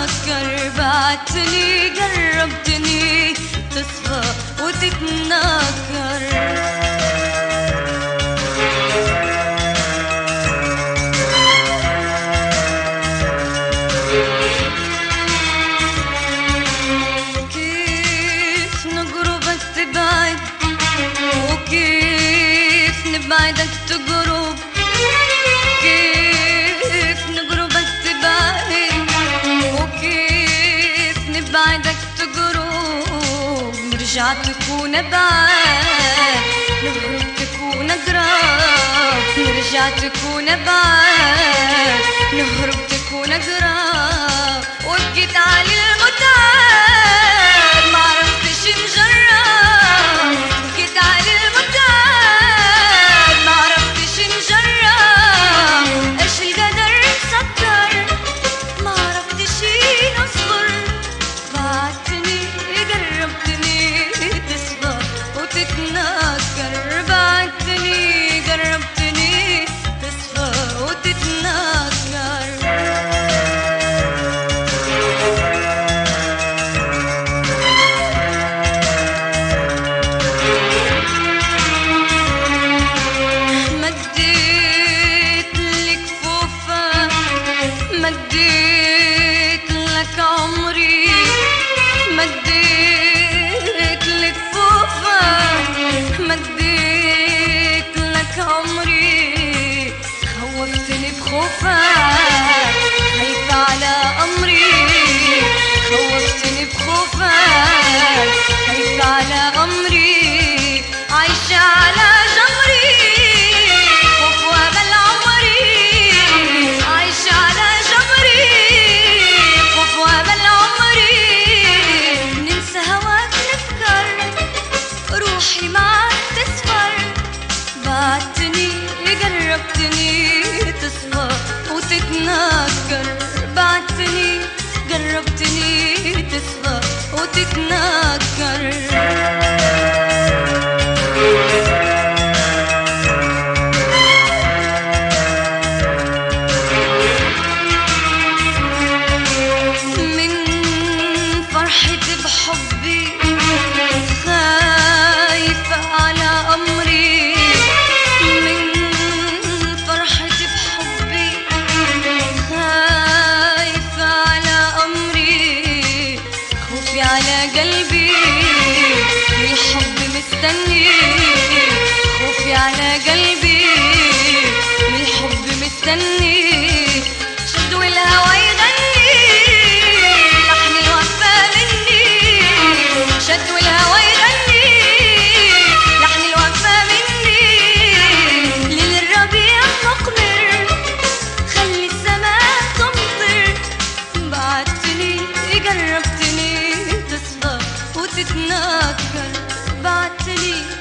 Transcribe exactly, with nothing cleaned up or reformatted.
تتنكر، بعتني جربتني تصفى وتتنكر. كيف نقربك تبعد وكيف نبعدك تقرب، كيف نقربك تبعد وكيف نبعدك تقرب، نرجع تكون بعاد نهرب تكون قراب، نرجع تكون بعاد نهرب تكون قراب. وبكيت على المتعب معرفتش نجرب، بكيت على المتعب معرفتش نجرب، ايش القدر مسكر معرفتش نصبر. بعتني قربتني تصفى وتتنكر، بعتني قربتني تصفى وتتنكر. مديت لك فوفك مديت لك عمري، مديت لك فوفك مديت لك عمري، خوفتني بخوفك خايفة على أمري، خوفتني بخوفك خايفة على أمري، عايشة على جمري خوف وأمل عمري، عايشة على جمري خوف وأمل عمري. ننسى هواك نفكر روحي معك تسفر، بعتني قربتني تصفى وتتنكر، بعتني قربتني تصفى وتتنكر. من فرحتي بحبي خايفة على أمري، من فرحتي بحبي خايفة على أمري، خوفي على قلبي من الحب مستني، خوفي على قلبي من الحب مستني. شدوا الهوى يغني لحن الوفا مني، شدوا الهوى يغني لحن الوفا مني. ليل الربيع مقمر خلي السماء تمطر، بعتني قربتني تصفى وتتنكر، بعتني